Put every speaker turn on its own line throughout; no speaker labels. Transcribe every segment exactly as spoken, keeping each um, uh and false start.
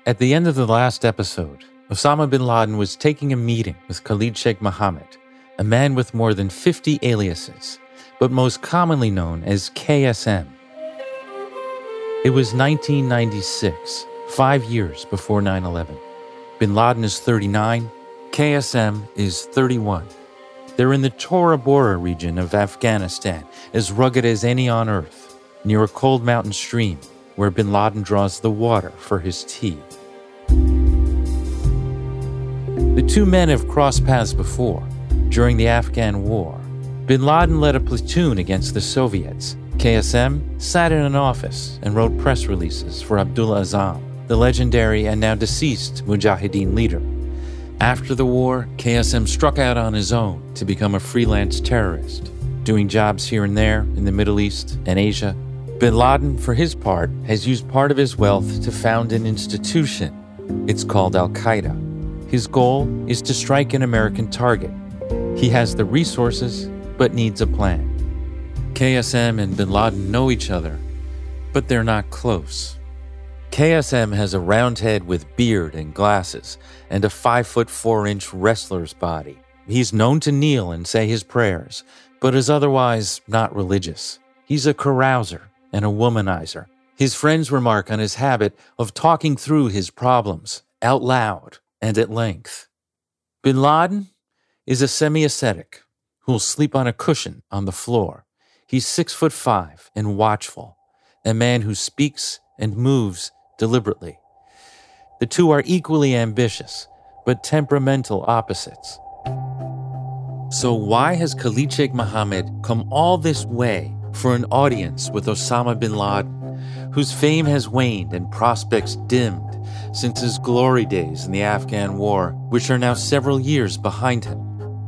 At the end of the last episode, Osama bin Laden was taking a meeting with Khalid Sheikh Mohammed, a man with more than fifty aliases, but most commonly known as K S M. It was nineteen ninety-six, five years before nine eleven. Bin Laden is thirty-nine, K S M is thirty-one. They're in the Tora Bora region of Afghanistan, as rugged as any on earth, near a cold mountain stream where bin Laden draws the water for his tea. The two men have crossed paths before. During the Afghan War, bin Laden led a platoon against the Soviets. K S M sat in an office and wrote press releases for Abdullah Azzam, the legendary and now deceased Mujahideen leader. After the war, K S M struck out on his own to become a freelance terrorist, doing jobs here and there in the Middle East and Asia. Bin Laden, for his part, has used part of his wealth to found an institution. It's called Al-Qaeda. His goal is to strike an American target. He has the resources, but needs a plan. K S M and bin Laden know each other, but they're not close. K S M has a round head with beard and glasses and a five foot four inch wrestler's body. He's known to kneel and say his prayers, but is otherwise not religious. He's a carouser and a womanizer. His friends remark on his habit of talking through his problems out loud and at length. Bin Laden is a semi-ascetic who'll sleep on a cushion on the floor. He's six foot five and watchful, a man who speaks and moves deliberately. The two are equally ambitious, but temperamental opposites. So why has Khalid Sheikh Mohammed come all this way for an audience with Osama bin Laden, whose fame has waned and prospects dimmed since his glory days in the Afghan War, which are now several years behind him?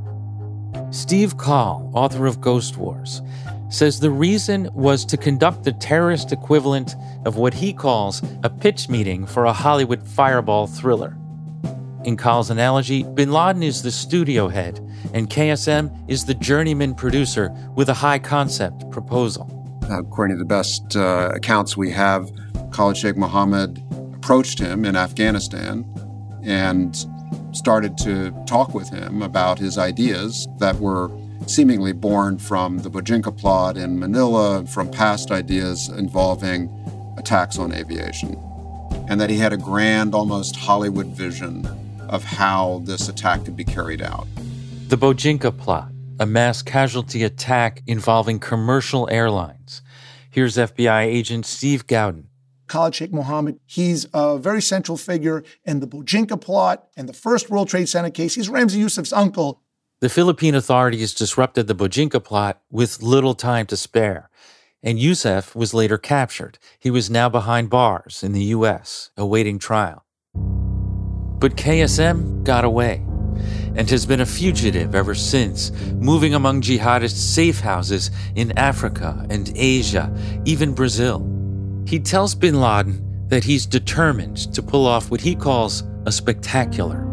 Steve Coll, author of Ghost Wars, says the reason was to conduct the terrorist equivalent of what he calls a pitch meeting for a Hollywood fireball thriller. In Coll's analogy, bin Laden is the studio head, and K S M is the journeyman producer with a high-concept proposal.
According to the best uh, accounts we have, Khalid Sheikh Mohammed approached him in Afghanistan and started to talk with him about his ideas that were seemingly born from the Bojinka plot in Manila, from past ideas involving attacks on aviation, and that he had a grand, almost Hollywood vision of how this attack could be carried out.
The Bojinka plot, a mass casualty attack involving commercial airlines. Here's F B I agent Steve Gowden.
Khalid Sheikh Mohammed, he's a very central figure in the Bojinka plot and the first World Trade Center case. He's Ramzi Yousef's uncle.
The Philippine authorities disrupted the Bojinka plot with little time to spare, and Yousef was later captured. He was now behind bars in the U S, awaiting trial. But K S M got away and has been a fugitive ever since, moving among jihadist safe houses in Africa and Asia, even Brazil. He tells bin Laden that he's determined to pull off what he calls a spectacular.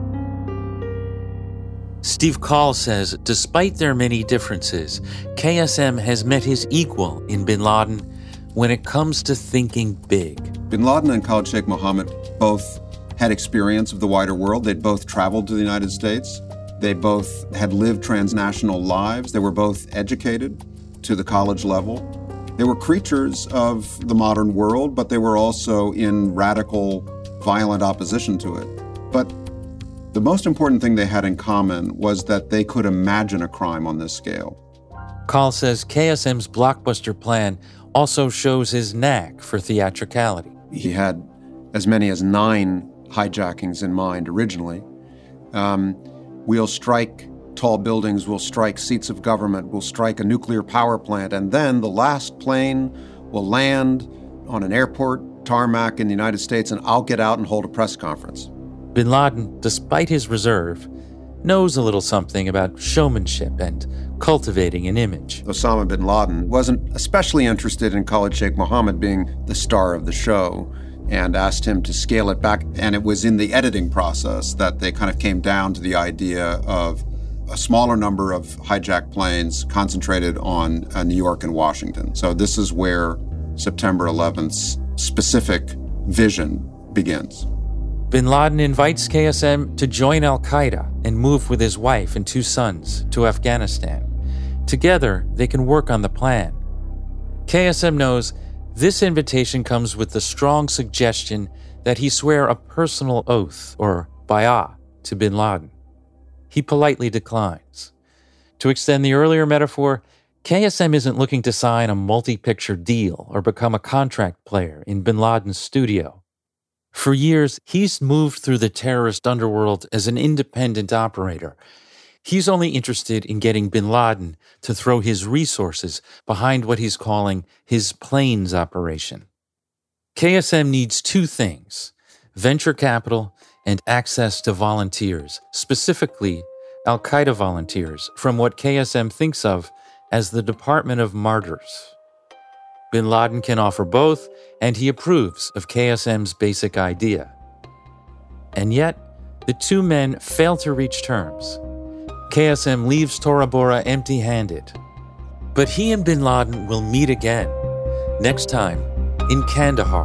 Steve Coll says despite their many differences, K S M has met his equal in bin Laden when it comes to thinking big.
Bin Laden and Khalid Sheikh Mohammed both had experience of the wider world. They'd both traveled to the United States. They both had lived transnational lives. They were both educated to the college level. They were creatures of the modern world, but they were also in radical, violent opposition to it. But the most important thing they had in common was that they could imagine a crime on this scale.
Coll says K S M's blockbuster plan also shows his knack for theatricality.
He had as many as nine hijackings in mind originally. Um, we'll strike tall buildings, we'll strike seats of government, we'll strike a nuclear power plant, and then the last plane will land on an airport tarmac in the United States, and I'll get out and hold a press conference.
Bin Laden, despite his reserve, knows a little something about showmanship and cultivating an image.
Osama bin Laden wasn't especially interested in Khalid Sheikh Mohammed being the star of the show, and asked him to scale it back. And it was in the editing process that they kind of came down to the idea of a smaller number of hijacked planes concentrated on uh, New York and Washington. So this is where September eleventh's specific vision begins.
Bin Laden invites K S M to join al-Qaeda and move with his wife and two sons to Afghanistan. Together, they can work on the plan. K S M knows this invitation comes with the strong suggestion that he swear a personal oath, or bay'ah, to Bin Laden. He politely declines. To extend the earlier metaphor, K S M isn't looking to sign a multi-picture deal or become a contract player in Bin Laden's studio. For years, he's moved through the terrorist underworld as an independent operator. He's only interested in getting Bin Laden to throw his resources behind what he's calling his planes operation. K S M needs two things: venture capital and access to volunteers, specifically al-Qaeda volunteers from what K S M thinks of as the Department of Martyrs. Bin Laden can offer both, and he approves of K S M's basic idea. And yet, the two men fail to reach terms. K S M leaves Tora Bora empty-handed. But he and Bin Laden will meet again, next time in Kandahar.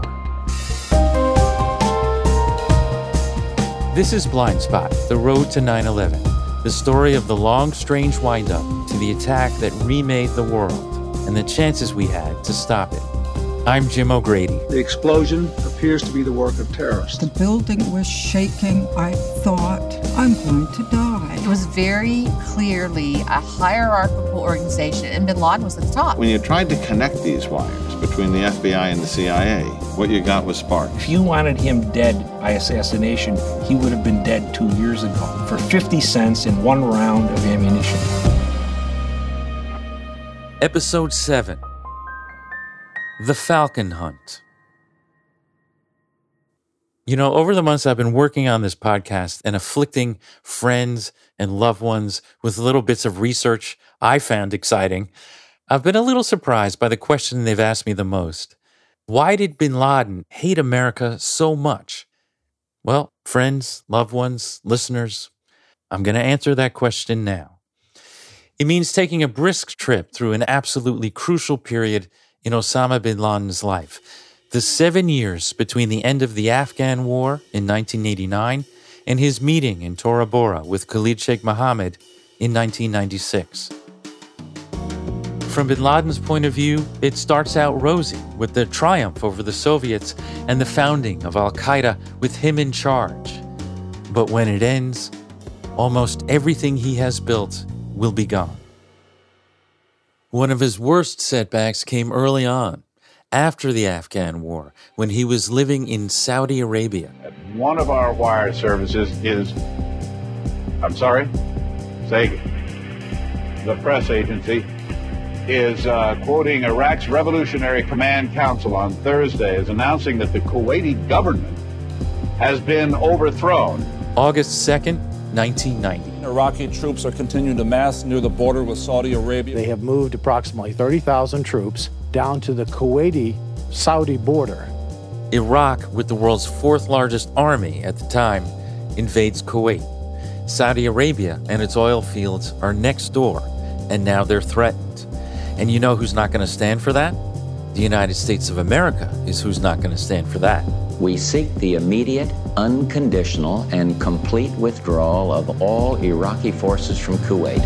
This is Blind Spot, The Road to nine eleven, the story of the long, strange wind-up to the attack that remade the world and the chances we had to stop it. I'm Jim O'Grady.
The explosion appears to be the work of terrorists.
The building was shaking. I thought, I'm going to die.
It was very clearly a hierarchical organization, and Bin Laden was at the top.
When you tried to connect these wires between the F B I and the C I A, what you got was sparks.
If you wanted him dead by assassination, he would have been dead two years ago for fifty cents in one round of ammunition.
Episode seven. The Falcon Hunt. You know, over the months I've been working on this podcast and afflicting friends and loved ones with little bits of research I found exciting, I've been a little surprised by the question they've asked me the most. Why did Bin Laden hate America so much? Well, friends, loved ones, listeners, I'm going to answer that question now. It means taking a brisk trip through an absolutely crucial period in Osama bin Laden's life, the seven years between the end of the Afghan War in nineteen eighty-nine and his meeting in Tora Bora with Khalid Sheikh Mohammed in nineteen ninety-six. From bin Laden's point of view, it starts out rosy with the triumph over the Soviets and the founding of al-Qaeda with him in charge. But when it ends, almost everything he has built will be gone. One of his worst setbacks came early on, after the Afghan War, when he was living in Saudi Arabia.
One of our wire services is, I'm sorry, say again. The press agency is uh, quoting Iraq's Revolutionary Command Council on Thursday as announcing that the Kuwaiti government has been overthrown.
August second, nineteen ninety.
Iraqi troops are continuing to mass near the border with Saudi Arabia.
They have moved approximately thirty thousand troops down to the Kuwaiti-Saudi border.
Iraq, with the world's fourth largest army at the time, invades Kuwait. Saudi Arabia and its oil fields are next door, and now they're threatened. And you know who's not going to stand for that? The United States of America is who's not going to stand for that.
We seek the immediate, unconditional, and complete withdrawal of all Iraqi forces from Kuwait.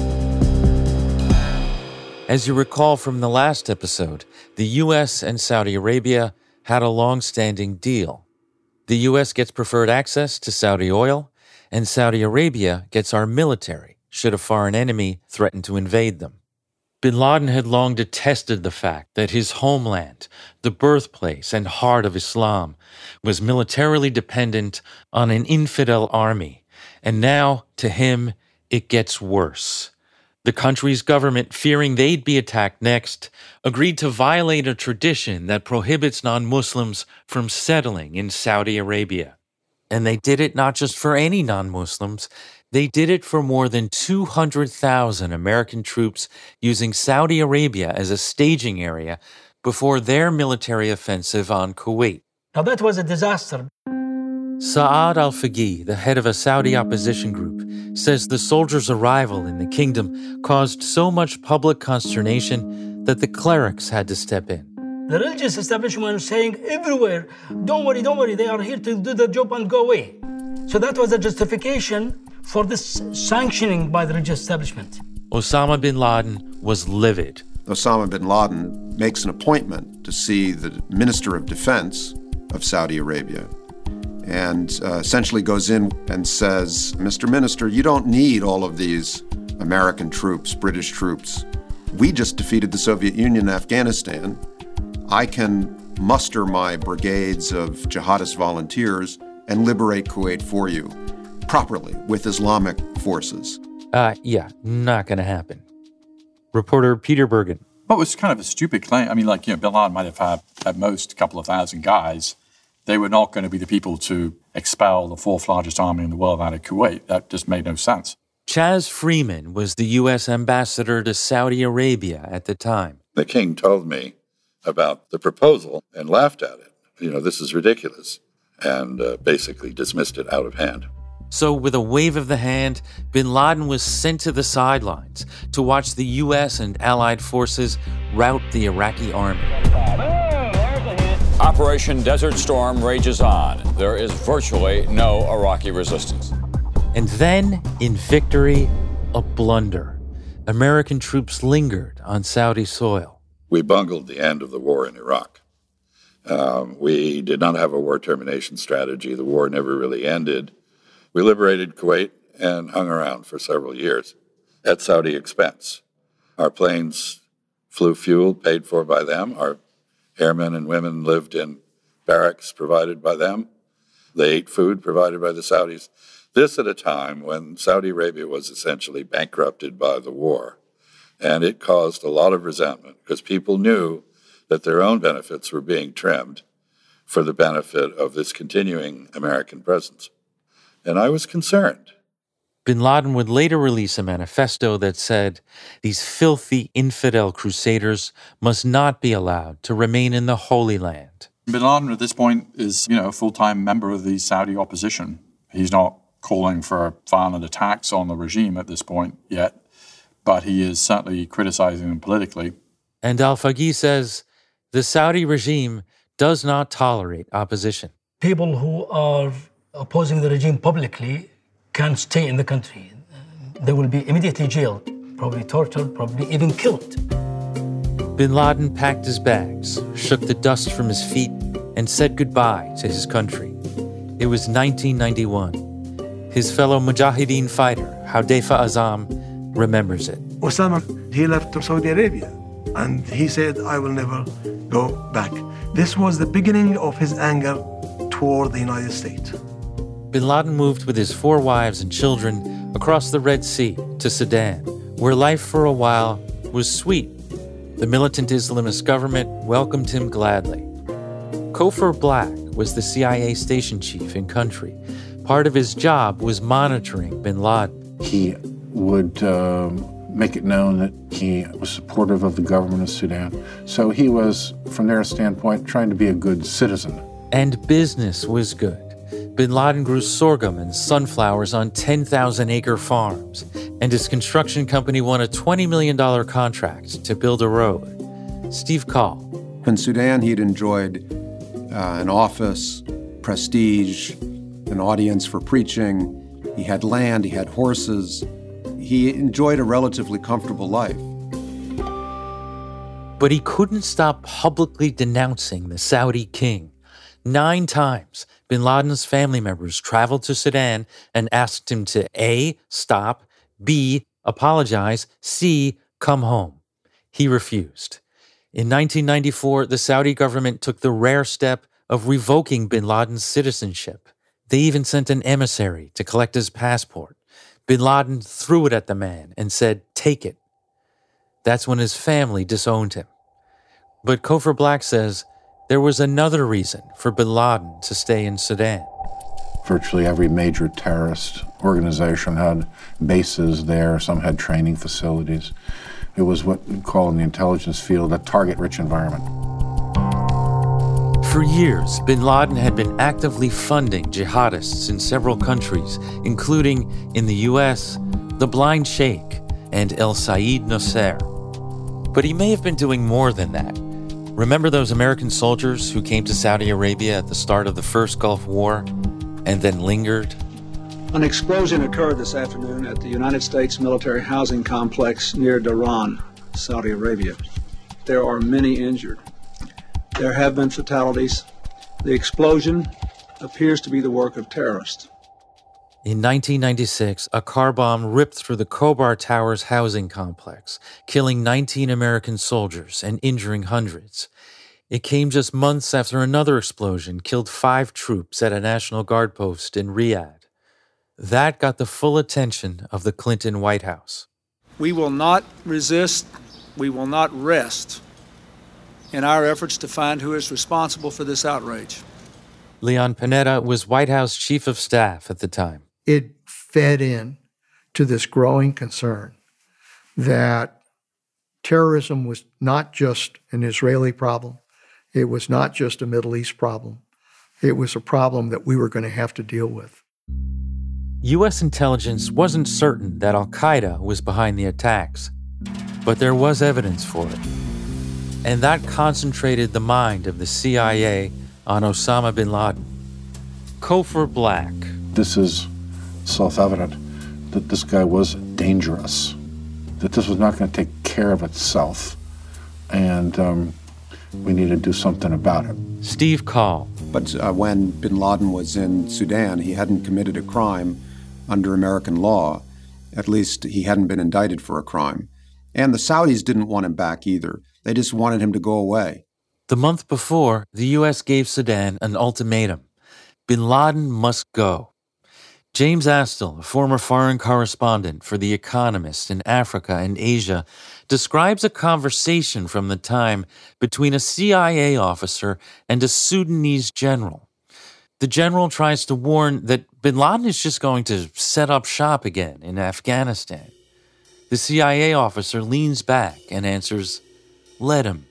As you recall from the last episode, the U S and Saudi Arabia had a long-standing deal. The U S gets preferred access to Saudi oil, and Saudi Arabia gets our military, should a foreign enemy threaten to invade them. Bin Laden had long detested the fact that his homeland, the birthplace and heart of Islam, was militarily dependent on an infidel army, and now, to him, it gets worse. The country's government, fearing they'd be attacked next, agreed to violate a tradition that prohibits non-Muslims from settling in Saudi Arabia. And they did it not just for any non-Muslims, they did it for more than two hundred thousand American troops using Saudi Arabia as a staging area before their military offensive on Kuwait.
Now that was a disaster.
Saad al-Faqih, the head of a Saudi opposition group, says the soldiers' arrival in the kingdom caused so much public consternation that the clerics had to step in.
The religious establishment was saying everywhere, don't worry, don't worry, they are here to do their job and go away. So that was a justification for this sanctioning by the religious establishment.
Osama bin Laden was livid.
Osama bin Laden makes an appointment to see the Minister of Defense of Saudi Arabia and uh, essentially goes in and says, Mister Minister, you don't need all of these American troops, British troops. We just defeated the Soviet Union in Afghanistan. I can muster my brigades of jihadist volunteers and liberate Kuwait for you properly with Islamic forces.
Uh, yeah, not going to happen. Reporter Peter Bergen.
Well, it was kind of a stupid claim. I mean, like, you know, bin Laden might have had at most a couple of thousand guys. They were not going to be the people to expel the fourth largest army in the world out of Kuwait. That just made no sense.
Chaz Freeman was the U S ambassador to Saudi Arabia at the time.
The king told me about the proposal and laughed at it. You know, this is ridiculous, and uh, basically dismissed it out of hand.
So with a wave of the hand, bin Laden was sent to the sidelines to watch the U S and allied forces rout the Iraqi army.
Operation Desert Storm rages on. There is virtually no Iraqi resistance.
And then, in victory, a blunder. American troops lingered on Saudi soil.
We bungled the end of the war in Iraq. Um, we did not have a war termination strategy. The war never really ended. We liberated Kuwait and hung around for several years at Saudi expense. Our planes flew fuel paid for by them. Our airmen and women lived in barracks provided by them. They ate food provided by the Saudis. This at a time when Saudi Arabia was essentially bankrupted by the war. And it caused a lot of resentment because people knew that their own benefits were being trimmed for the benefit of this continuing American presence. And I was concerned.
Bin Laden would later release a manifesto that said these filthy infidel crusaders must not be allowed to remain in the Holy Land.
Bin Laden at this point is, you know, a full-time member of the Saudi opposition. He's not calling for violent attacks on the regime at this point yet, but he is certainly criticizing them politically.
And Al-Faqih says the Saudi regime does not tolerate opposition.
People who are opposing the regime publicly can't stay in the country. They will be immediately jailed, probably tortured, probably even killed.
Bin Laden packed his bags, shook the dust from his feet, and said goodbye to his country. It was nineteen ninety-one. His fellow Mujahideen fighter, Hudayfa Azam, remembers it.
Osama, he left to Saudi Arabia, and he said, I will never go back. This was the beginning of his anger toward the United States.
Bin Laden moved with his four wives and children across the Red Sea to Sudan, where life for a while was sweet. The militant Islamist government welcomed him gladly. Cofer Black was the C I A station chief in country. Part of his job was monitoring bin Laden.
He would um, make it known that he was supportive of the government of Sudan. So he was, from their standpoint, trying to be a good citizen.
And business was good. Bin Laden grew sorghum and sunflowers on ten thousand acre farms, and his construction company won a twenty million dollars contract to build a road. Steve Call.
In Sudan, he'd enjoyed uh, an office, prestige, an audience for preaching. He had land, he had horses. He enjoyed a relatively comfortable life.
But he couldn't stop publicly denouncing the Saudi king. Nine times, bin Laden's family members traveled to Sudan and asked him to A, stop, B, apologize, C, come home. He refused. In nineteen ninety-four, the Saudi government took the rare step of revoking bin Laden's citizenship. They even sent an emissary to collect his passport. Bin Laden threw it at the man and said, take it. That's when his family disowned him. But Cofer Black says there was another reason for bin Laden to stay in Sudan.
Virtually every major terrorist organization had bases there. Some had training facilities. It was what we call in the intelligence field a target-rich environment.
For years, bin Laden had been actively funding jihadists in several countries, including in the U S, the Blind Sheikh, and El Sayed Nasser. But he may have been doing more than that. Remember those American soldiers who came to Saudi Arabia at the start of the first Gulf War and then lingered?
An explosion occurred this afternoon at the United States military housing complex near Dhahran, Saudi Arabia. There are many injured. There have been fatalities. The explosion appears to be the work of terrorists.
In nineteen ninety-six, a car bomb ripped through the Khobar Towers housing complex, killing nineteen American soldiers and injuring hundreds. It came just months after another explosion killed five troops at a National Guard post in Riyadh. That got the full attention of the Clinton White House.
We will not resist, we will not rest in our efforts to find who is responsible for this outrage.
Leon Panetta was White House Chief of Staff at the time.
It fed in to this growing concern that terrorism was not just an Israeli problem. It was not just a Middle East problem. It was a problem that we were going to have to deal with.
U S intelligence wasn't certain that al-Qaeda was behind the attacks, but there was evidence for it. And that concentrated the mind of the C I A on Osama bin Laden. Cofer Black.
This is self-evident that this guy was dangerous, that this was not going to take care of itself, and um, we need to do something about it.
Steve Call.
But uh, when bin Laden was in Sudan, he hadn't committed a crime under American law. At least he hadn't been indicted for a crime. And the Saudis didn't want him back either. They just wanted him to go away.
The month before, the U S gave Sudan an ultimatum. Bin Laden must go. James Astle, a former foreign correspondent for The Economist in Africa and Asia, describes a conversation from the time between a C I A officer and a Sudanese general. The general tries to warn that bin Laden is just going to set up shop again in Afghanistan. The C I A officer leans back and answers, "Let him."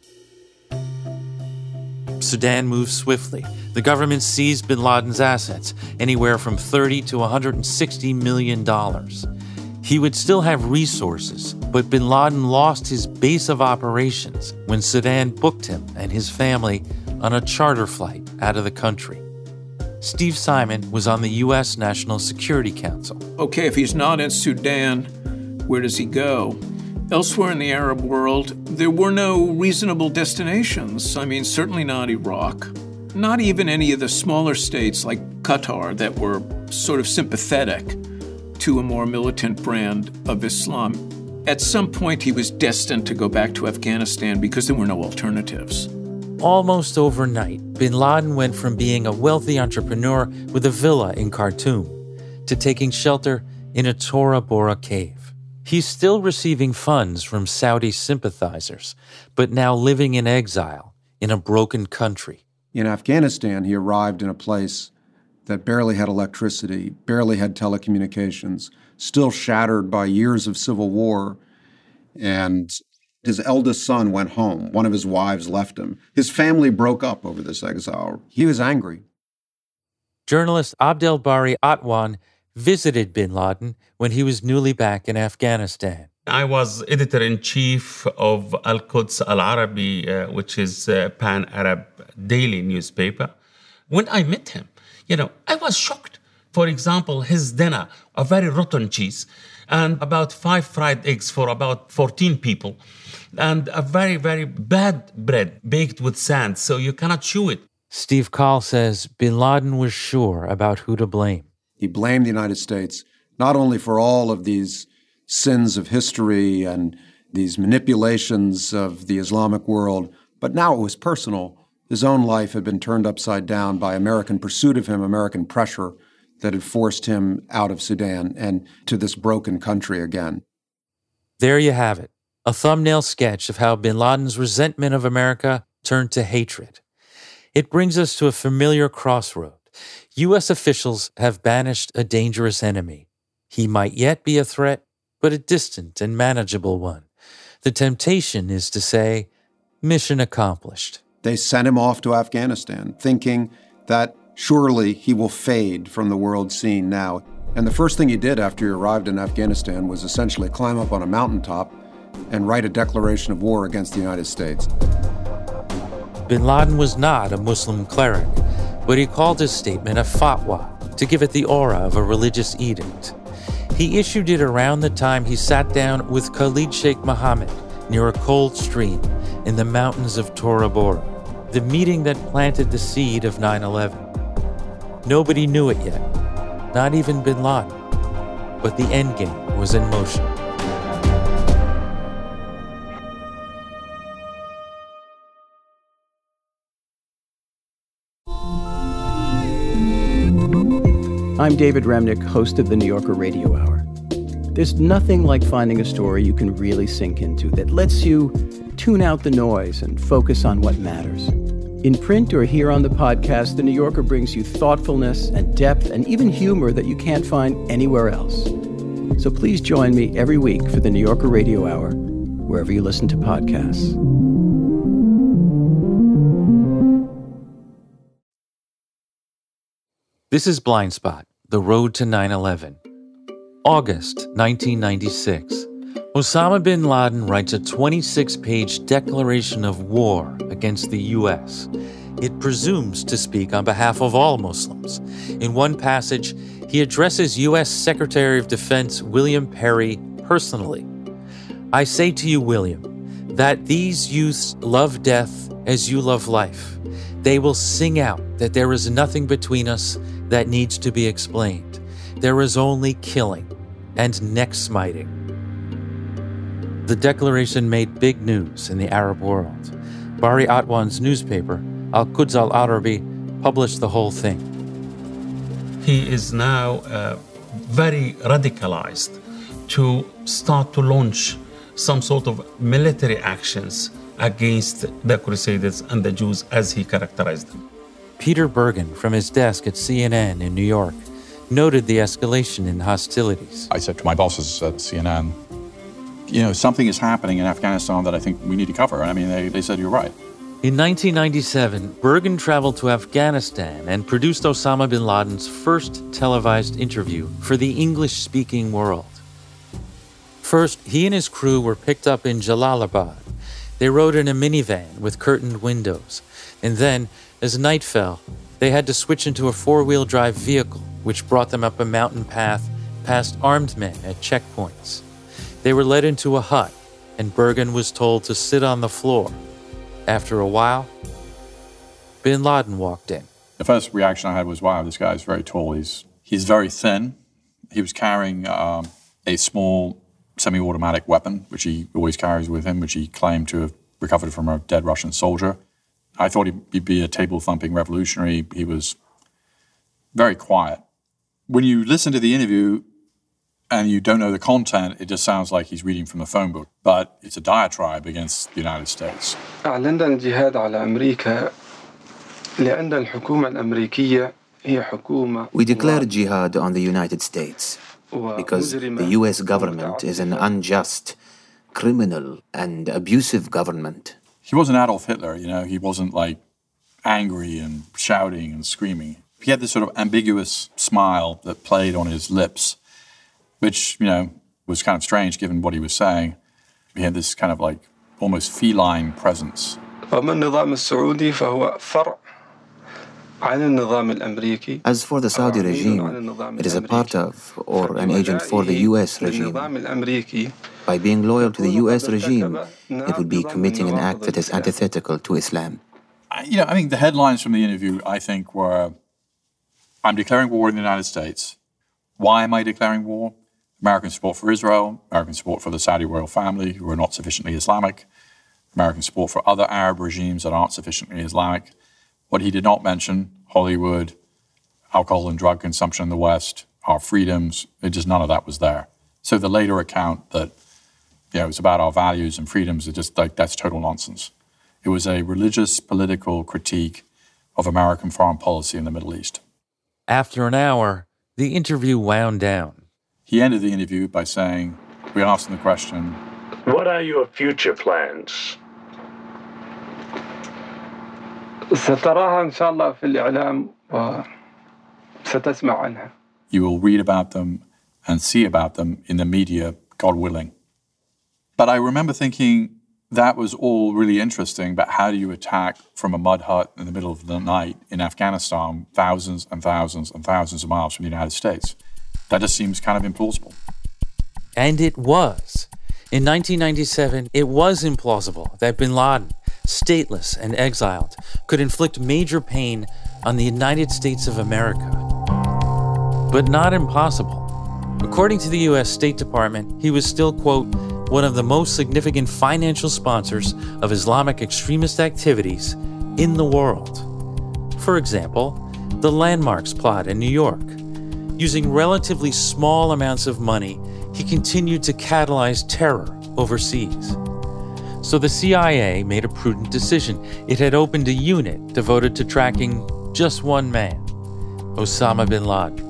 Sudan moves swiftly. The government seized bin Laden's assets, anywhere from thirty to one hundred sixty million dollars. He would still have resources, but bin Laden lost his base of operations when Sudan booked him and his family on a charter flight out of the country. Steve Simon was on the U S National Security Council.
Okay, if he's not in Sudan, where does he go? Elsewhere in the Arab world, there were no reasonable destinations. I mean, certainly not Iraq. Not even any of the smaller states like Qatar that were sort of sympathetic to a more militant brand of Islam. At some point, he was destined to go back to Afghanistan because there were no alternatives.
Almost overnight, bin Laden went from being a wealthy entrepreneur with a villa in Khartoum to taking shelter in a Tora Bora cave. He's still receiving funds from Saudi sympathizers, but now living in exile in a broken country.
In Afghanistan, he arrived in a place that barely had electricity, barely had telecommunications, still shattered by years of civil war. And his eldest son went home. One of his wives left him. His family broke up over this exile. He was angry.
Journalist Abdel Bari Atwan visited bin Laden when he was newly back in Afghanistan.
I was editor-in-chief of Al-Quds Al-Arabi, uh, which is a pan-Arab daily newspaper. When I met him, you know, I was shocked. For example, his dinner, a very rotten cheese, and about five fried eggs for about fourteen people, and a very, very bad bread baked with sand, so you cannot chew it.
Steve Call says bin Laden was sure about who to blame.
He blamed the United States not only for all of these sins of history and these manipulations of the Islamic world, but now it was personal. His own life had been turned upside down by American pursuit of him, American pressure that had forced him out of Sudan and to this broken country again.
There you have it, a thumbnail sketch of how bin Laden's resentment of America turned to hatred. It brings us to a familiar crossroad. U S officials have banished a dangerous enemy. He might yet be a threat, but a distant and manageable one. The temptation is to say, mission accomplished.
They sent him off to Afghanistan, thinking that surely he will fade from the world scene now. And the first thing he did after he arrived in Afghanistan was essentially climb up on a mountaintop and write a declaration of war against the United States.
Bin Laden was not a Muslim cleric, but he called his statement a fatwa to give it the aura of a religious edict. He issued it around the time he sat down with Khalid Sheikh Mohammed near a cold stream in the mountains of Tora Bora, the meeting that planted the seed of nine eleven. Nobody knew it yet, not even Bin Laden, but the endgame was in motion.
I'm David Remnick, host of the New Yorker Radio Hour. There's nothing like finding a story you can really sink into that lets you tune out the noise and focus on what matters. In print or here on the podcast, The New Yorker brings you thoughtfulness and depth and even humor that you can't find anywhere else. So please join me every week for the New Yorker Radio Hour, wherever you listen to podcasts.
This is Blind Spot, The Road to nine eleven. August nineteen ninety-six. Osama bin Laden writes a twenty-six page declaration of war against the U S. It presumes to speak on behalf of all Muslims. In one passage, he addresses U S Secretary of Defense William Perry personally. I say to you, William, that these youths love death as you love life. They will sing out that there is nothing between us that needs to be explained. There is only killing and neck smiting. The declaration made big news in the Arab world. Bari Atwan's newspaper, Al-Quds Al-Arabi, published the whole thing.
He is now uh, very radicalized to start to launch some sort of military actions against the Crusaders and the Jews as he characterized them.
Peter Bergen, from his desk at C N N in New York, noted the escalation in hostilities.
I said to my bosses at C N N, you know, something is happening in Afghanistan that I think we need to cover. I mean, they, they said, you're right.
In nineteen ninety-seven, Bergen traveled to Afghanistan and produced Osama bin Laden's first televised interview for the English-speaking world. First, he and his crew were picked up in Jalalabad. They rode in a minivan with curtained windows, and then, as night fell, they had to switch into a four-wheel drive vehicle, which brought them up a mountain path past armed men at checkpoints. They were led into a hut, and Bergen was told to sit on the floor. After a while, bin Laden walked in.
The first reaction I had was, wow, this guy's very tall. He's he's very thin. He was carrying um, a small semi-automatic weapon, which he always carries with him, which he claimed to have recovered from a dead Russian soldier. I thought he'd be a table-thumping revolutionary. He was very quiet. When you listen to the interview and you don't know the content, it just sounds like he's reading from the phone book. But it's a diatribe against the United States.
أعلنا الجهاد على أمريكا لأن الحكومة الأمريكية هي حكومة.
We declared jihad on the United States because the U S government is an unjust, criminal, and abusive government.
He wasn't Adolf Hitler, you know. He wasn't like angry and shouting and screaming. He had this sort of ambiguous smile that played on his lips, which, you know, was kind of strange given what he was saying. He had this kind of like almost feline presence.
As for the Saudi regime, it is a part of or an agent for the U S regime. By being loyal to the U S regime, it would be committing an act that is antithetical to Islam.
You know, I think the headlines from the interview, I think, were, I'm declaring war in the United States. Why am I declaring war? American support for Israel, American support for the Saudi royal family, who are not sufficiently Islamic, American support for other Arab regimes that aren't sufficiently Islamic. What he did not mention, Hollywood, alcohol and drug consumption in the West, our freedoms, it just none of that was there. So the later account that, you know, it's about our values and freedoms, it just like that's total nonsense. It was a religious, political critique of American foreign policy in the Middle East.
After an hour, the interview wound down.
He ended the interview by saying, we asked him the question,
what are your future plans?
ستراها إن شاء الله في الإعلام وستسمع عنها.
You will read about them and see about them in the media, God willing. But I remember thinking, that was all really interesting, but how do you attack from a mud hut in the middle of the night in Afghanistan, thousands and thousands and thousands of miles from the United States? That just seems kind of implausible.
And it was. In nineteen ninety-seven, it was implausible that bin Laden, stateless and exiled, could inflict major pain on the United States of America. But not impossible. According to the U S State Department, he was still, quote, one of the most significant financial sponsors of Islamic extremist activities in the world. For example, the Landmarks plot in New York. Using relatively small amounts of money, he continued to catalyze terror overseas. So the C I A made a prudent decision. It had opened a unit devoted to tracking just one man, Osama bin Laden.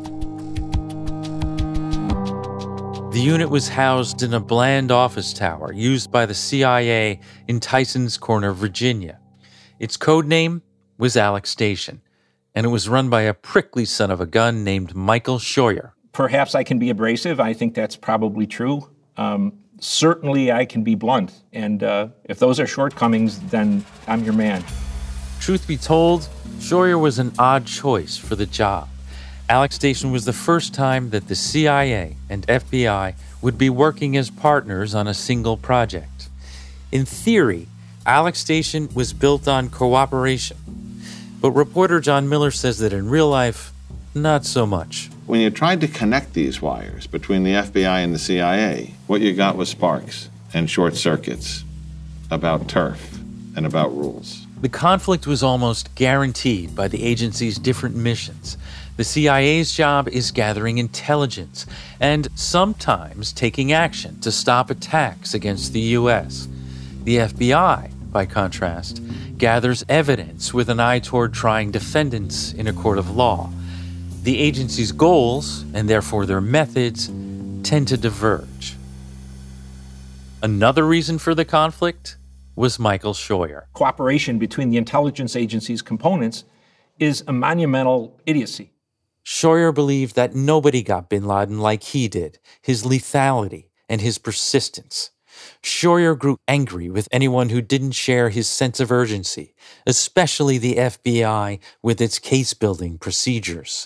The unit was housed in a bland office tower used by the C I A in Tysons Corner, Virginia. Its code name was Alex Station, and it was run by a prickly son of a gun named Michael Scheuer.
Perhaps I can be abrasive. I think that's probably true. Um, certainly I can be blunt. And uh, if those are shortcomings, then I'm your man.
Truth be told, Scheuer was an odd choice for the job. Alex Station was the first time that the C I A and F B I would be working as partners on a single project. In theory, Alex Station was built on cooperation. But reporter John Miller says that in real life, not so much.
When you tried to connect these wires between the F B I and the C I A, what you got was sparks and short circuits about turf and about rules.
The conflict was almost guaranteed by the agency's different missions. The C I A's job is gathering intelligence and sometimes taking action to stop attacks against the U S. The F B I, by contrast, gathers evidence with an eye toward trying defendants in a court of law. The agency's goals, and therefore their methods, tend to diverge. Another reason for the conflict was Michael Scheuer.
Cooperation between the intelligence agency's components is a monumental idiocy.
Scheuer believed that nobody got bin Laden like he did, his lethality and his persistence. Scheuer grew angry with anyone who didn't share his sense of urgency, especially the F B I with its case-building procedures.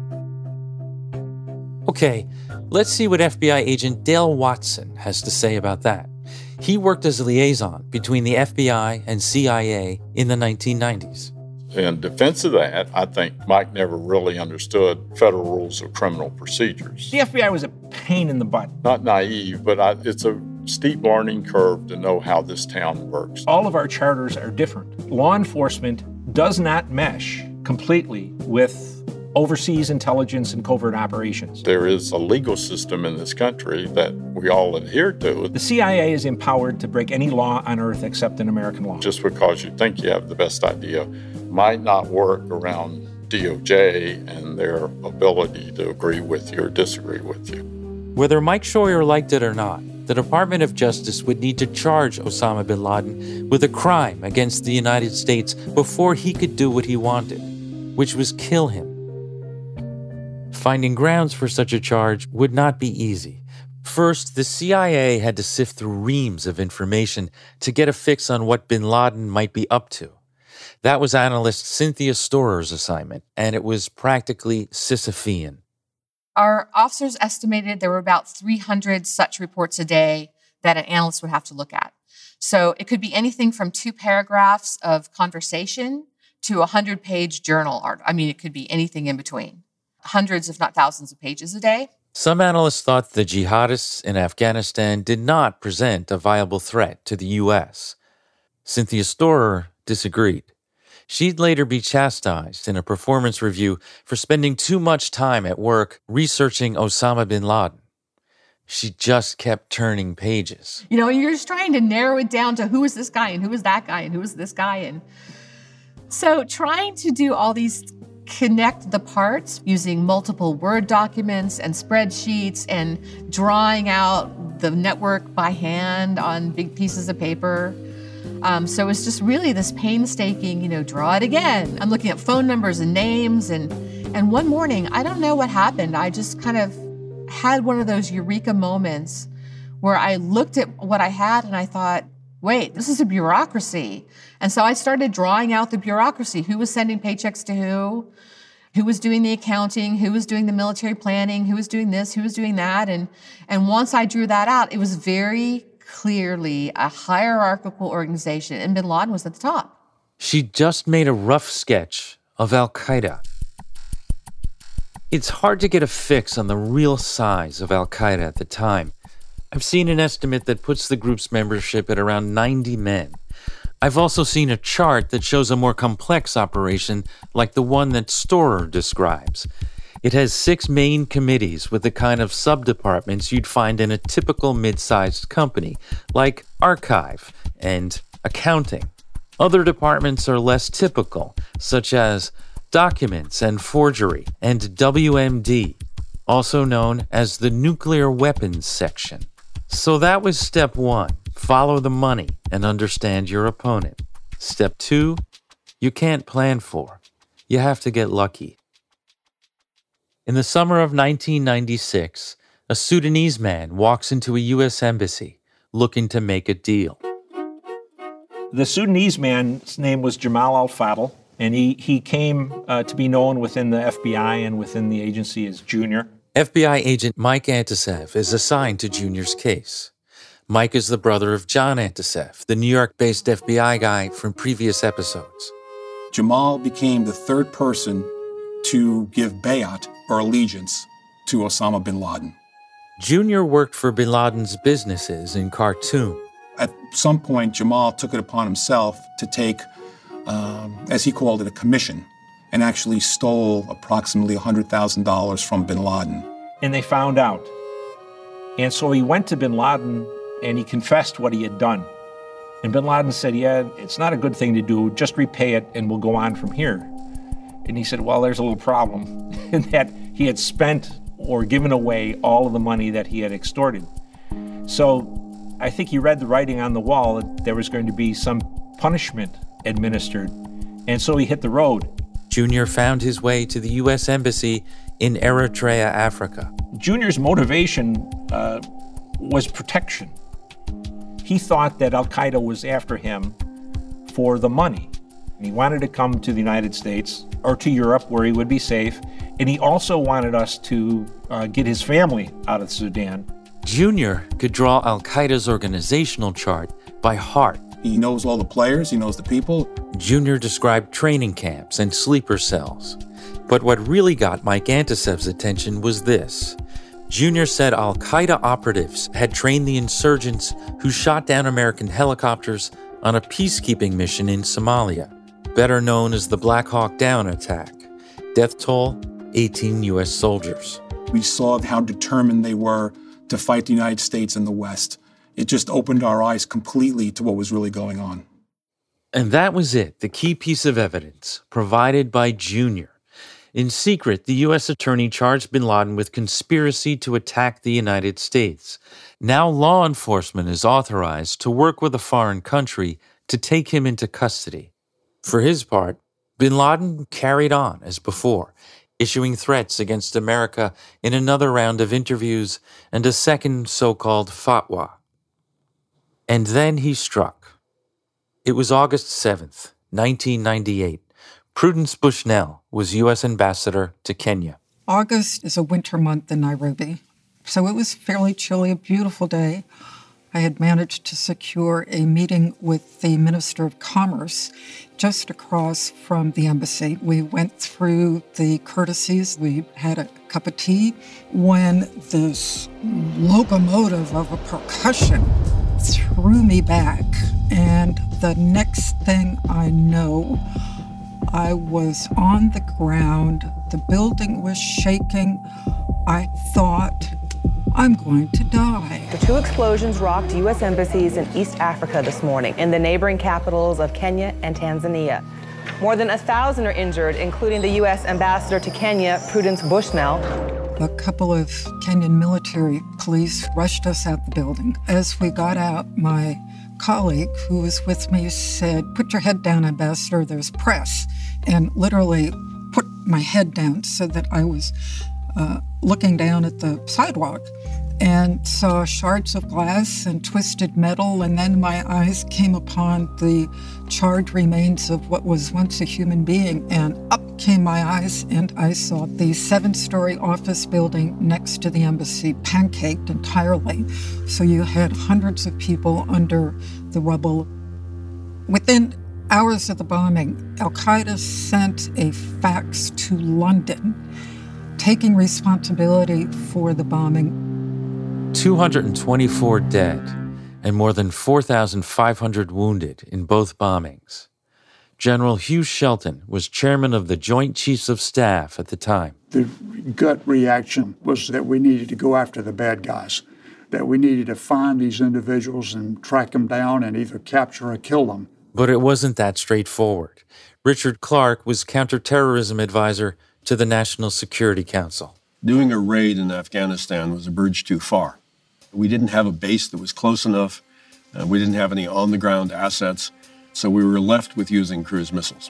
Okay, let's see what F B I agent Dale Watson has to say about that. He worked as a liaison between the F B I and C I A in the nineteen nineties.
In defense of that, I think Mike never really understood federal rules of criminal procedures.
The F B I was a pain in the butt.
Not naive, but I, it's a steep learning curve to know how this town works.
All of our charters are different. Law enforcement does not mesh completely with overseas intelligence and covert operations.
There is a legal system in this country that we all adhere to.
The C I A is empowered to break any law on earth except an American law.
Just because you think you have the best idea might not work around D O J and their ability to agree with you or disagree with you.
Whether Mike Scheuer liked it or not, the Department of Justice would need to charge Osama bin Laden with a crime against the United States before he could do what he wanted, which was kill him. Finding grounds for such a charge would not be easy. First, the C I A had to sift through reams of information to get a fix on what bin Laden might be up to. That was analyst Cynthia Storer's assignment, and it was practically Sisyphean.
Our officers estimated there were about three hundred such reports a day that an analyst would have to look at. So it could be anything from two paragraphs of conversation to a hundred-page journal article. I mean, it could be anything in between. Hundreds, if not thousands of pages a day.
Some analysts thought the jihadists in Afghanistan did not present a viable threat to the U S. Cynthia Storer disagreed. She'd later be chastised in a performance review for spending too much time at work researching Osama bin Laden. She just kept turning pages.
You know, you're just trying to narrow it down to who is this guy and who is that guy and who is this guy. And so trying to do all these, connect the parts using multiple Word documents and spreadsheets and drawing out the network by hand on big pieces of paper. Um, so it's just really this painstaking, you know, draw it again. I'm looking at phone numbers and names. And, and one morning, I don't know what happened. I just kind of had one of those eureka moments where I looked at what I had and I thought, wait, this is a bureaucracy. And so I started drawing out the bureaucracy. Who was sending paychecks to who? Who was doing the accounting? Who was doing the military planning? Who was doing this? Who was doing that? And, and once I drew that out, it was very clearly a hierarchical organization, and bin Laden was at the top.
She just made a rough sketch of al-Qaeda. It's hard to get a fix on the real size of al-Qaeda at the time. I've seen an estimate that puts the group's membership at around ninety men. I've also seen a chart that shows a more complex operation like the one that Storer describes. It has six main committees with the kind of sub-departments you'd find in a typical mid-sized company, like archive and accounting. Other departments are less typical, such as documents and forgery and W M D, also known as the nuclear weapons section. So that was step one. Follow the money and understand your opponent. Step two, you can't plan for. You have to get lucky. In the summer of nineteen ninety-six, a Sudanese man walks into a U S embassy looking to make a deal.
The Sudanese man's name was Jamal al-Fadl, and he, he came uh, to be known within the F B I and within the agency as Junior.
F B I agent Mike Antisev is assigned to Junior's case. Mike is the brother of John Antisev, the New York-based F B I guy from previous episodes.
Jamal became the third person to give bayat, or allegiance, to Osama bin Laden.
Junior worked for bin Laden's businesses in Khartoum.
At some point, Jamal took it upon himself to take, um, as he called it, a commission, and actually stole approximately one hundred thousand dollars from bin Laden.
And they found out. And so he went to bin Laden and he confessed what he had done. And bin Laden said, yeah, it's not a good thing to do, just repay it and we'll go on from here. And he said, well, there's a little problem, in that he had spent or given away all of the money that he had extorted. So I think he read the writing on the wall that there was going to be some punishment administered. And so he hit the road.
Junior found his way to the U S Embassy in Eritrea, Africa.
Junior's motivation uh, was protection. He thought that al-Qaeda was after him for the money. And he wanted to come to the United States or to Europe where he would be safe. And he also wanted us to uh, get his family out of Sudan.
Junior could draw al-Qaeda's organizational chart by heart.
He knows all the players, he knows the people.
Junior described training camps and sleeper cells. But what really got Mike Antisev's attention was this. Junior said al-Qaeda operatives had trained the insurgents who shot down American helicopters on a peacekeeping mission in Somalia, better known as the Black Hawk Down attack. Death toll, eighteen U S soldiers.
We saw how determined they were to fight the United States and the West. It just opened our eyes completely to what was really going on.
And that was it, the key piece of evidence provided by Junior. In secret, the U S attorney charged bin Laden with conspiracy to attack the United States. Now law enforcement is authorized to work with a foreign country to take him into custody. For his part, bin Laden carried on as before, issuing threats against America in another round of interviews and a second so-called fatwa. And then he struck. It was August seventh, nineteen ninety-eight. Prudence Bushnell was U S ambassador to Kenya.
August is a winter month in Nairobi, so it was fairly chilly, a beautiful day. I had managed to secure a meeting with the Minister of Commerce just across from the embassy. We went through the courtesies. We had a cup of tea when this locomotive of a percussion threw me back. And the next thing I know, I was on the ground. The building was shaking. I thought, I'm going to die.
The two explosions rocked U S embassies in East Africa this morning, in the neighboring capitals of Kenya and Tanzania. More than a thousand are injured, including the U S ambassador to Kenya, Prudence Bushnell.
A couple of Kenyan military police rushed us out the building. As we got out, my colleague who was with me said, "Put your head down, Ambassador, there's press," and literally put my head down so that I was uh, looking down at the sidewalk. and saw shards of glass and twisted metal, and then my eyes came upon the charred remains of what was once a human being, and up came my eyes, and I saw the seven-story office building next to the embassy pancaked entirely. So you had hundreds of people under the rubble. Within hours of the bombing, Al-Qaeda sent a fax to London taking responsibility for the bombing.
two hundred twenty-four dead and more than four thousand five hundred wounded in both bombings. General Hugh Shelton was chairman of the Joint Chiefs of Staff at the time.
The gut reaction was that we needed to go after the bad guys, that we needed to find these individuals and track them down and either capture or kill them.
But it wasn't that straightforward. Richard Clarke was counterterrorism advisor to the National Security Council.
Doing a raid in Afghanistan was a bridge too far. We didn't have a base that was close enough. Uh, we didn't have any on-the-ground assets, so we were left with using cruise missiles.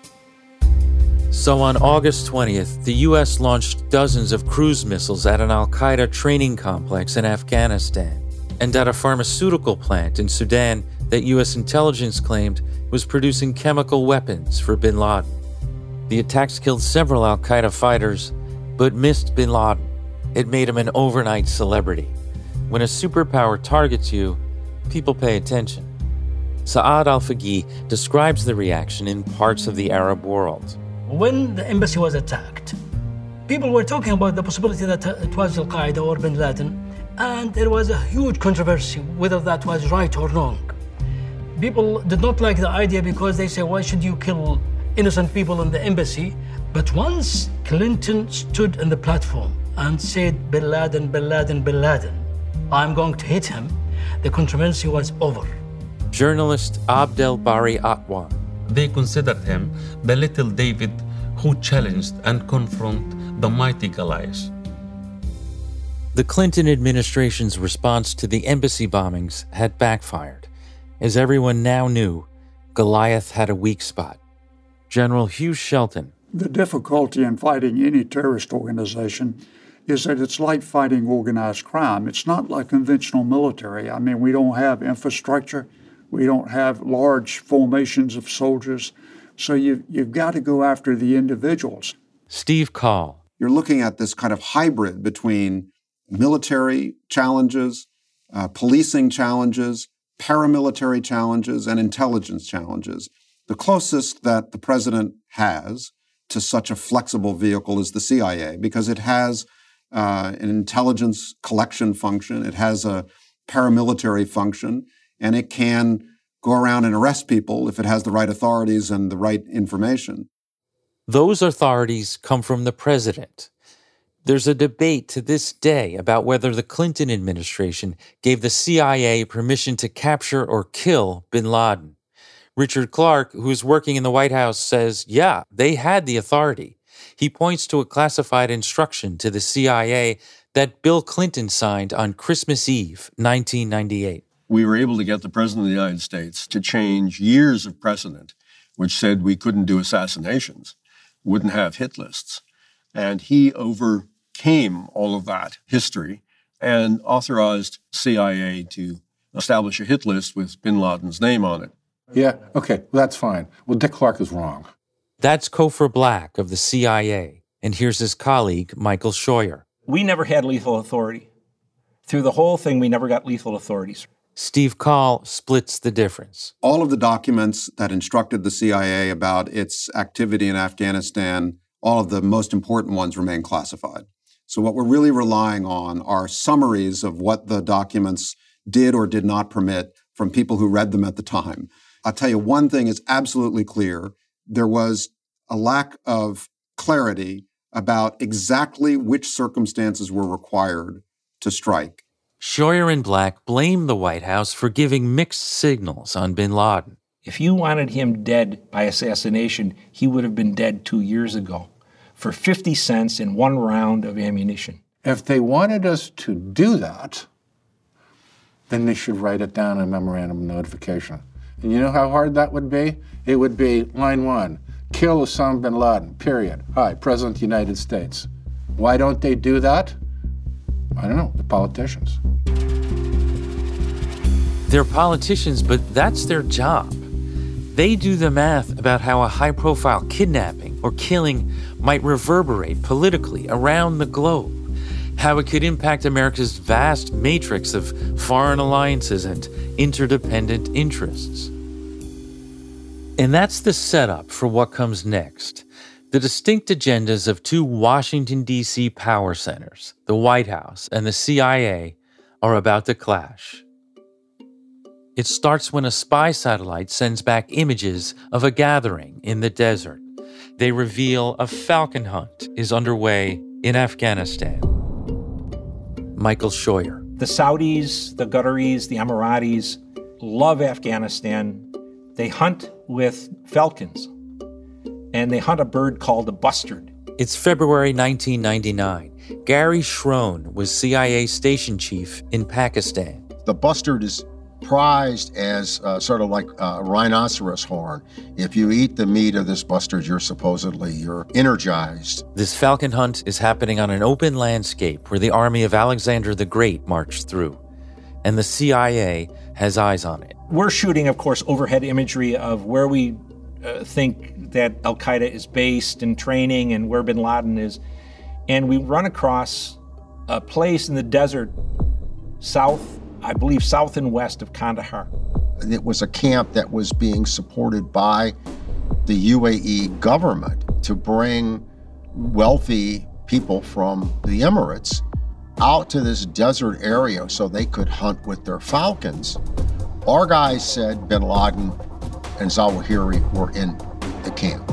So on August twentieth, the U S launched dozens of cruise missiles at an al-Qaeda training complex in Afghanistan and at a pharmaceutical plant in Sudan that U S intelligence claimed was producing chemical weapons for bin Laden. The attacks killed several al-Qaeda fighters, but missed bin Laden. It made him an overnight celebrity. When a superpower targets you, people pay attention. Saad al-Faqih describes the reaction in parts of the Arab world.
When the embassy was attacked, people were talking about the possibility that it was Al-Qaeda or bin Laden, and there was a huge controversy whether that was right or wrong. People did not like the idea because they say, why should you kill innocent people in the embassy? But once Clinton stood on the platform and said, bin Laden, bin Laden, bin Laden, I'm going to hit him, the controversy was over.
Journalist Abdel Bari Atwan.
They considered him the little David who challenged and confronted the mighty Goliath.
The Clinton administration's response to the embassy bombings had backfired. As everyone now knew, Goliath had a weak spot. General Hugh Shelton.
The difficulty in fighting any terrorist organization is that it's like fighting organized crime. It's not like conventional military. I mean, we don't have infrastructure. We don't have large formations of soldiers. So you've, you've got to go after the individuals.
Steve Coll.
You're looking at this kind of hybrid between military challenges, uh, policing challenges, paramilitary challenges, and intelligence challenges. The closest that the president has to such a flexible vehicle is the C I A, because it has uh, an intelligence collection function, it has a paramilitary function, and it can go around and arrest people if it has the right authorities and the right information.
Those authorities come from the president. There's a debate to this day about whether the Clinton administration gave the C I A permission to capture or kill bin Laden. Richard Clarke, who's working in the White House, says, yeah, they had the authority. He points to a classified instruction to the C I A that Bill Clinton signed on Christmas Eve, nineteen ninety-eight.
We were able to get the President of the United States to change years of precedent, which said we couldn't do assassinations, wouldn't have hit lists. And he overcame all of that history and authorized C I A to establish a hit list with bin Laden's name on it.
Yeah, okay, well, that's fine. Well, Dick Clark is wrong.
That's Cofer Black of the C I A, and here's his colleague, Michael Scheuer.
We never had lethal authority. Through the whole thing, we never got lethal authorities.
Steve Coll splits the difference.
All of the documents that instructed the C I A about its activity in Afghanistan, all of the most important ones remain classified. So what we're really relying on are summaries of what the documents did or did not permit from people who read them at the time. I'll tell you one thing is absolutely clear. There was a lack of clarity about exactly which circumstances were required to strike.
Scheuer and Black blame the White House for giving mixed signals on bin Laden.
If you wanted him dead by assassination, he would have been dead two years ago for fifty cents in one round of ammunition.
If they wanted us to do that, then they should write it down in a memorandum of notification. And you know how hard that would be? It would be line one, kill Osama bin Laden, period. Hi, President of the United States. Why don't they do that? I don't know, the politicians.
They're politicians, but that's their job. They do the math about how a high-profile kidnapping or killing might reverberate politically around the globe, how it could impact America's vast matrix of foreign alliances and interdependent interests. And that's the setup for what comes next. The distinct agendas of two Washington, D C power centers, the White House and the C I A, are about to clash. It starts when a spy satellite sends back images of a gathering in the desert. They reveal a falcon hunt is underway in Afghanistan. Michael Scheuer.
The Saudis, the Qataris, the Emiratis love Afghanistan. They hunt with falcons, and they hunt a bird called a bustard.
It's February nineteen ninety-nine. Gary Schroen was C I A station chief in Pakistan.
The bustard is prized as uh, sort of like a rhinoceros horn. If you eat the meat of this bustard, you're supposedly, you're energized.
This falcon hunt is happening on an open landscape where the army of Alexander the Great marched through, and the C I A has eyes on it.
We're shooting, of course, overhead imagery of where we uh, think that Al-Qaeda is based and training and where bin Laden is. And we run across a place in the desert south, I believe south and west of Kandahar.
It was a camp that was being supported by the U A E government to bring wealthy people from the Emirates out to this desert area so they could hunt with their falcons. Our guys said bin Laden and Zawahiri were in the camp.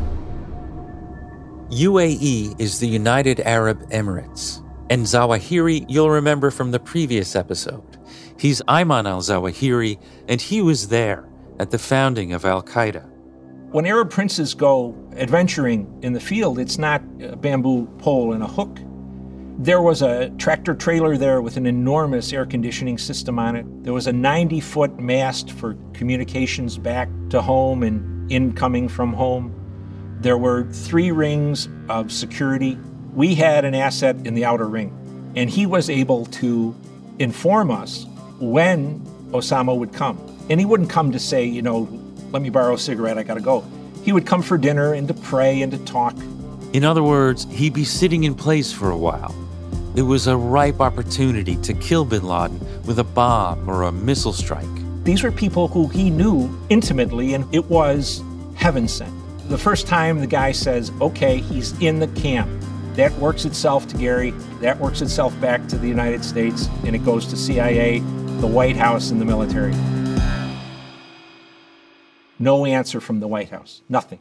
U A E is the United Arab Emirates. And Zawahiri, you'll remember from the previous episode. He's Ayman al-Zawahiri, and he was there at the founding of Al-Qaeda.
When Arab princes go adventuring in the field, it's not a bamboo pole and a hook. There was a tractor trailer there with an enormous air conditioning system on it. There was a ninety-foot mast for communications back to home and incoming from home. There were three rings of security. We had an asset in the outer ring, and he was able to inform us when Osama would come. And he wouldn't come to say, you know, let me borrow a cigarette, I gotta go. He would come for dinner and to pray and to talk.
In other words, he'd be sitting in place for a while. It was a ripe opportunity to kill bin Laden with a bomb or a missile strike.
These were people who he knew intimately, and it was heaven sent. The first time the guy says, okay, he's in the camp. That works itself to Gary, that works itself back to the United States, and it goes to C I A, the White House, and the military. No answer from the White House, nothing.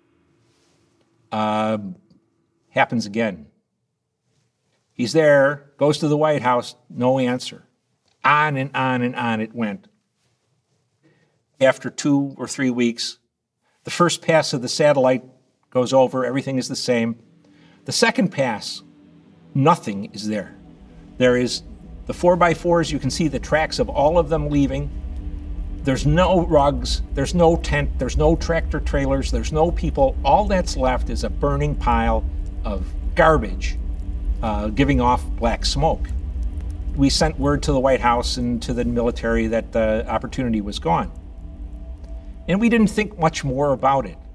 Uh, happens again. He's there, goes to the White House, no answer. On and on and on it went. After two or three weeks, the first pass of the satellite goes over, everything is the same. The second pass, nothing is there. There is the four by fours, you can see the tracks of all of them leaving. There's no rugs, there's no tent, there's no tractor trailers, there's no people. All that's left is a burning pile of garbage, uh, giving off black smoke. We sent word to the White House and to the military that the opportunity was gone. And we didn't think much more about it.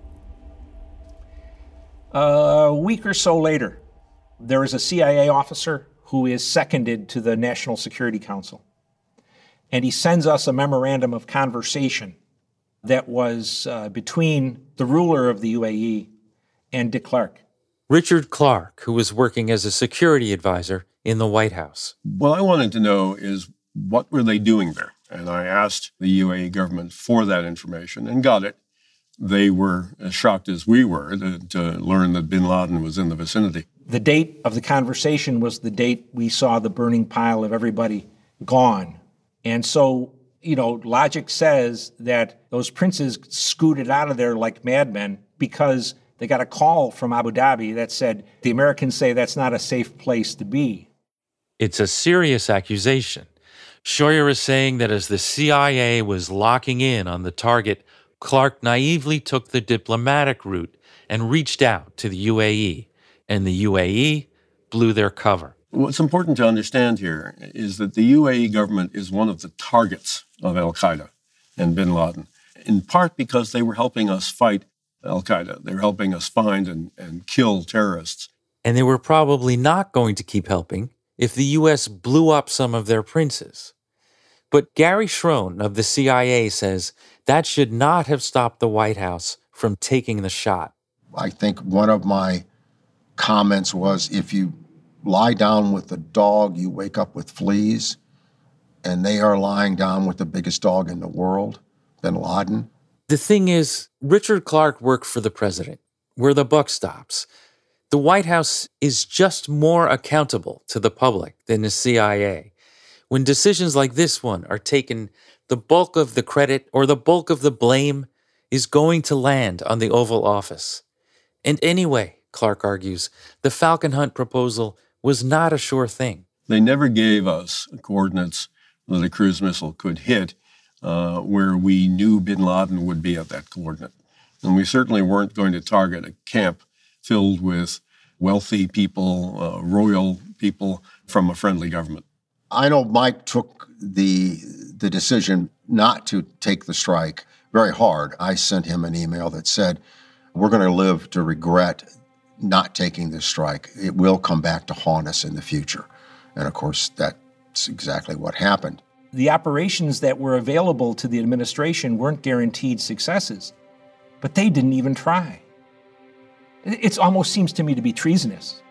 A week or so later, there is a C I A officer who is seconded to the National Security Council. And he sends us a memorandum of conversation that was uh, between the ruler of the U A E and Dick Clark.
Richard Clark, who was working as a security advisor in the White House.
What I wanted to know is, what were they doing there? And I asked the U A E government for that information and got it. They were as shocked as we were to, to learn that bin Laden was in the vicinity.
The date of the conversation was the date we saw the burning pile of everybody gone. And so, you know, logic says that those princes scooted out of there like madmen because they got a call from Abu Dhabi that said, the Americans say that's not a safe place to be.
It's a serious accusation. Scheuer is saying that as the C I A was locking in on the target, Clark naively took the diplomatic route and reached out to the U A E, and the U A E blew their cover.
What's important to understand here is that the U A E government is one of the targets of al-Qaeda and bin Laden, in part because they were helping us fight al-Qaeda. They were helping us find and, and kill terrorists.
And they were probably not going to keep helping if the U S blew up some of their princes. But Gary Schroen of the C I A says that should not have stopped the White House from taking the shot.
I think one of my comments was, if you lie down with a dog, you wake up with fleas, and they are lying down with the biggest dog in the world, bin Laden.
The thing is, Richard Clarke worked for the president, where the buck stops. The White House is just more accountable to the public than the C I A. When decisions like this one are taken, the bulk of the credit or the bulk of the blame is going to land on the Oval Office. And anyway, Clarke argues, the Falcon Hunt proposal was not a sure thing.
They never gave us coordinates that a cruise missile could hit uh, where we knew bin Laden would be at that coordinate. And we certainly weren't going to target a camp filled with wealthy people, uh, royal people from a friendly government.
I know Mike took the the decision not to take the strike very hard. I sent him an email that said, we're going to live to regret not taking this strike. It will come back to haunt us in the future. And of course, that's exactly what happened.
The operations that were available to the administration weren't guaranteed successes, but they didn't even try. It almost seems to me to be treasonous.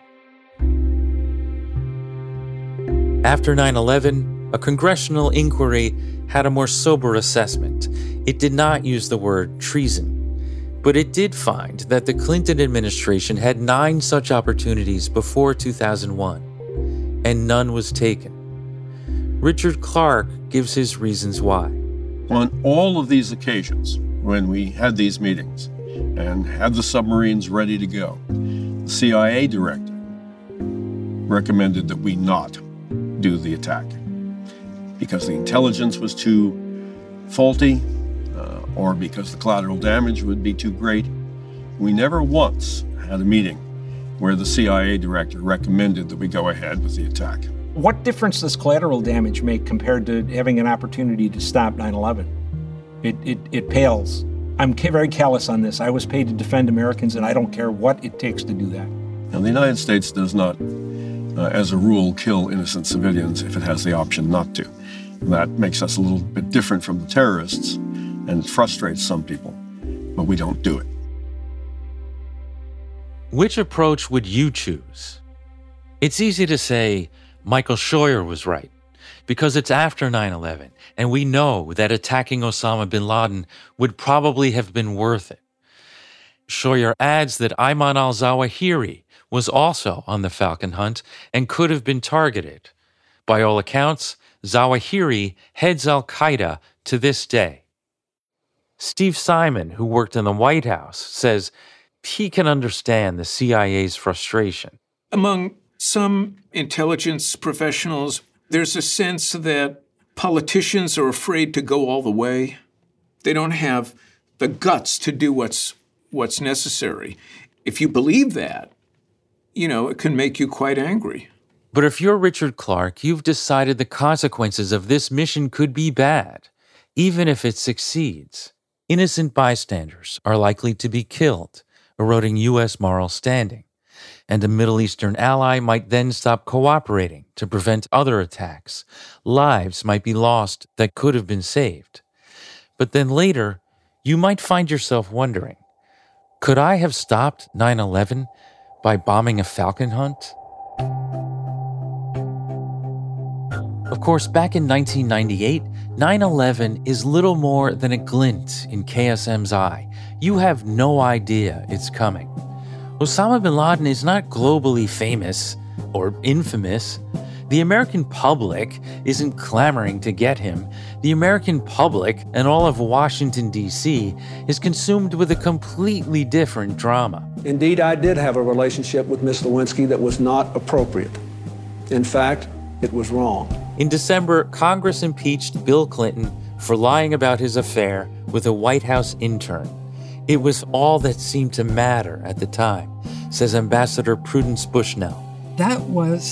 After nine eleven, a congressional inquiry had a more sober assessment. It did not use the word treason, but it did find that the Clinton administration had nine such opportunities before two thousand one, and none was taken. Richard Clarke gives his reasons why.
On all of these occasions, when we had these meetings and had the submarines ready to go, the C I A director recommended that we not do the attack because the intelligence was too faulty, uh, or because the collateral damage would be too great. We never once had a meeting where the C I A director recommended that we go ahead with the attack.
What difference does collateral damage make compared to having an opportunity to stop nine eleven? It, it, it pales. I'm very callous on this. I was paid to defend Americans, and I don't care what it takes to do that.
Now, the United States does not, uh, as a rule, kill innocent civilians if it has the option not to. That makes us a little bit different from the terrorists and frustrates some people, but we don't do it.
Which approach would you choose? It's easy to say Michael Scheuer was right, because it's after nine eleven, and we know that attacking Osama bin Laden would probably have been worth it. Scheuer adds that Ayman al-Zawahiri was also on the Falcon Hunt and could have been targeted. By all accounts, Zawahiri heads al-Qaeda to this day. Steve Simon, who worked in the White House, says he can understand the C I A's frustration.
Among some intelligence professionals, there's a sense that politicians are afraid to go all the way. They don't have the guts to do what's what's necessary. If you believe that, you know, it can make you quite angry.
But if you're Richard Clarke, you've decided the consequences of this mission could be bad, even if it succeeds. Innocent bystanders are likely to be killed, eroding U S moral standing. And a Middle Eastern ally might then stop cooperating to prevent other attacks. Lives might be lost that could have been saved. But then later, you might find yourself wondering, could I have stopped nine eleven by bombing a Falcon Hunt? Of course, back in nineteen ninety-eight, nine eleven is little more than a glint in K S M's eye. You have no idea it's coming. Osama bin Laden is not globally famous or infamous. The American public isn't clamoring to get him. The American public and all of Washington, D C is consumed with a completely different drama.
Indeed, I did have a relationship with Miss Lewinsky that was not appropriate. In fact, it was wrong.
In December, Congress impeached Bill Clinton for lying about his affair with a White House intern. It was all that seemed to matter at the time, says Ambassador Prudence Bushnell.
That was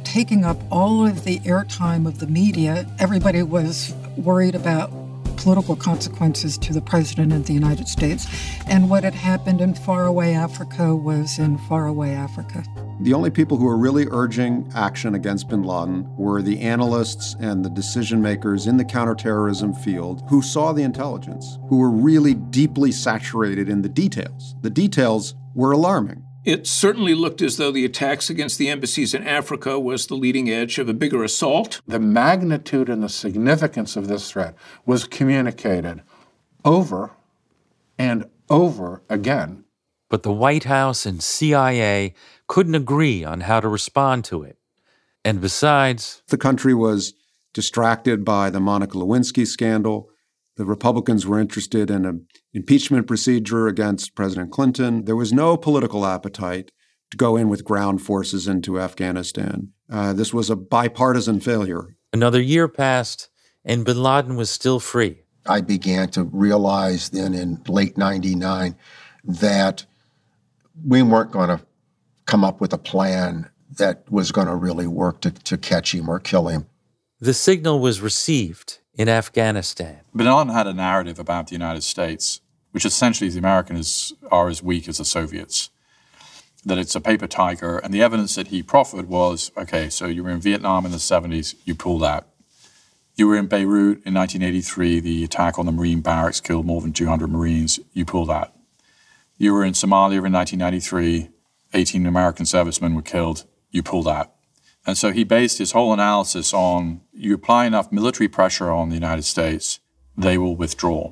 taking up all of the airtime of the media. Everybody was worried about political consequences to the president of the United States. And what had happened in faraway Africa was in faraway Africa.
The only people who were really urging action against bin Laden were the analysts and the decision makers in the counterterrorism field who saw the intelligence, who were really deeply saturated in the details. The details were alarming.
It certainly looked as though the attacks against the embassies in Africa was the leading edge of a bigger assault.
The magnitude and the significance of this threat was communicated over and over again.
But the White House and C I A couldn't agree on how to respond to it. And besides,
the country was distracted by the Monica Lewinsky scandal. The Republicans were interested in an impeachment procedure against President Clinton. There was no political appetite to go in with ground forces into Afghanistan. Uh, this was a bipartisan failure.
Another year passed, and bin Laden was still free.
I began to realize then in late ninety-nine that we weren't going to come up with a plan that was going to really work to, to catch him or kill him.
The signal was received in Afghanistan.
Bin Laden had a narrative about the United States, which essentially the Americans are as weak as the Soviets, that it's a paper tiger. And the evidence that he proffered was, okay, so you were in Vietnam in the seventies, you pulled out. You were in Beirut in nineteen eighty-three, the attack on the Marine barracks killed more than two hundred Marines, you pulled out. You were in Somalia in nineteen ninety-three, eighteen American servicemen were killed, you pulled out. And so he based his whole analysis on, you apply enough military pressure on the United States, they will withdraw.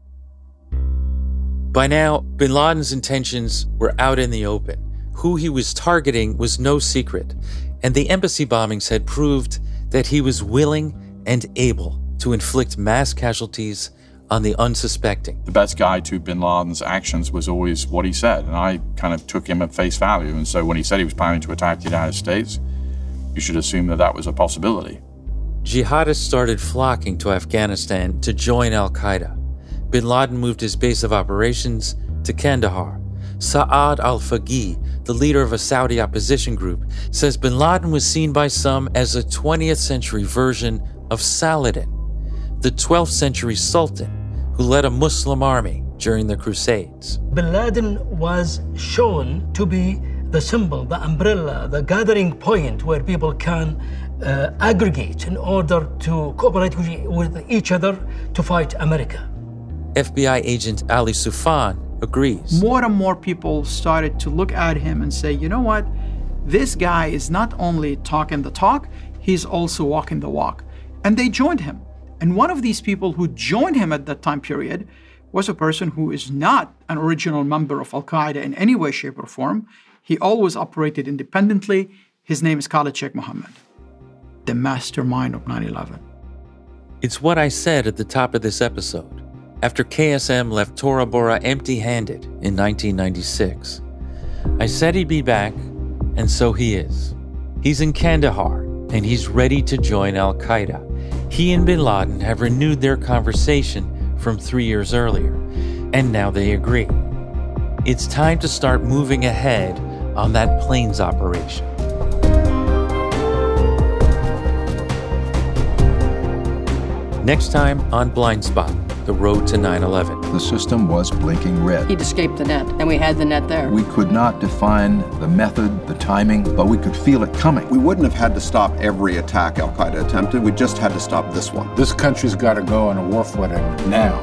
By now, bin Laden's intentions were out in the open. Who he was targeting was no secret, and the embassy bombings had proved that he was willing and able to inflict mass casualties on the unsuspecting.
The best guide to bin Laden's actions was always what he said, and I kind of took him at face value. And so when he said he was planning to attack the United States, you should assume that that was a possibility.
Jihadists started flocking to Afghanistan to join al-Qaeda. Bin Laden moved his base of operations to Kandahar. Saad al-Faqih, the leader of a Saudi opposition group, says bin Laden was seen by some as a twentieth century version of Saladin, the twelfth century sultan who led a Muslim army during the Crusades.
Bin Laden was shown to be the symbol, the umbrella, the gathering point where people can uh, aggregate in order to cooperate with each other to fight America.
F B I agent Ali Soufan agrees.
More and more people started to look at him and say, you know what? This guy is not only talking the talk, he's also walking the walk. And they joined him. And one of these people who joined him at that time period was a person who is not an original member of al-Qaeda in any way, shape, or form. He always operated independently. His name is Khalid Sheikh Mohammed, the mastermind of nine eleven.
It's what I said at the top of this episode. After K S M left Tora Bora empty-handed in nineteen ninety-six, I said he'd be back, and so he is. He's in Kandahar, and he's ready to join al-Qaeda. He and bin Laden have renewed their conversation from three years earlier, and now they agree. It's time to start moving ahead on that planes operation. Next time on Blind Spot, the road to nine eleven.
The system was blinking red.
He'd escaped the net, and we had the net there.
We could not define the method, the timing, but we could feel it coming.
We wouldn't have had to stop every attack al-Qaeda attempted. We just had to stop this one.
This country's got to go on a war footing now.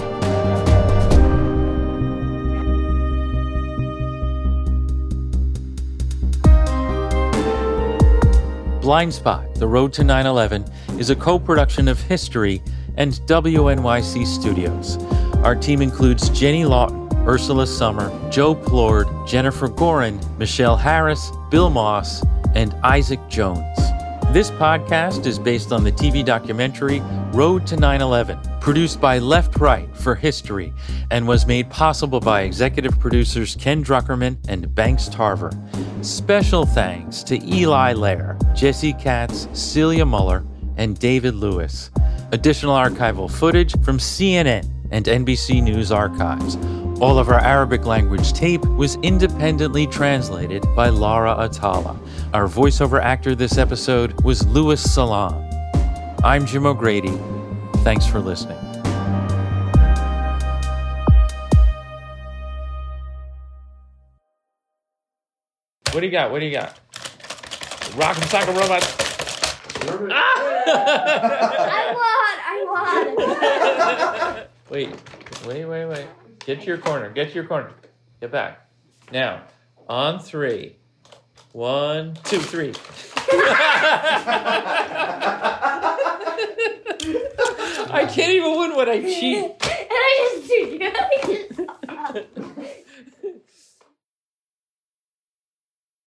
Blind Spot, The Road to nine eleven is a co-production of History and W N Y C Studios. Our team includes Jenny Lawton, Ursula Summer, Joe Plord, Jennifer Gorin, Michelle Harris, Bill Moss, and Isaac Jones. This podcast is based on the T V documentary Road to nine eleven, produced by Left Right for History, and was made possible by executive producers Ken Druckerman and Banks Tarver. Special thanks to Eli Lair, Jesse Katz, Celia Muller, and David Lewis. Additional archival footage from C N N and N B C News archives. All of our Arabic language tape was independently translated by Lara Atala. Our voiceover actor this episode was Louis Salam. I'm Jim O'Grady. Thanks for listening. What do you got? What do you got? Rock and Sock Robot.
I won! I won!
Wait, wait, wait, wait. Get to your corner. Get to your corner. Get back. Now, on three. One, two, three. I can't even win when I cheat.
And I just do.